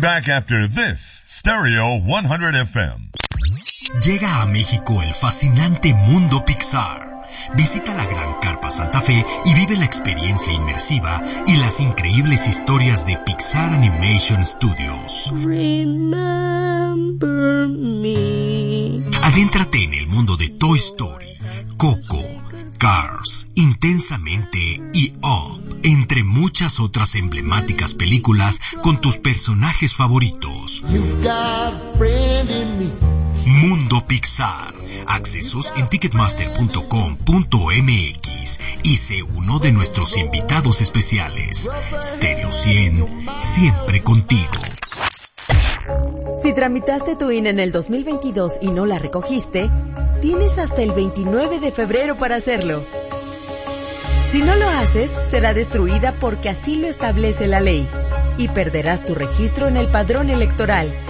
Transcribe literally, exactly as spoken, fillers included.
back after this Stereo one hundred F M. Llega a México el fascinante mundo Pixar. Visita la Gran Carpa Santa Fe y vive la experiencia inmersiva y las increíbles historias de Pixar Animation Studios. Remember me. Adéntrate en el mundo de Toy Story, Coco, Cars, Intensamente y Up, entre muchas otras emblemáticas películas con tus personajes favoritos. You've got a friend in me. Mundo Pixar. Accesos en ticketmaster punto com punto m x y sé uno de nuestros invitados especiales. Stereo cien, siempre contigo. Si tramitaste tu I N E en el dos mil veintidós y no la recogiste, tienes hasta el veintinueve de febrero para hacerlo. Si no lo haces, será destruida porque así lo establece la ley y perderás tu registro en el padrón electoral.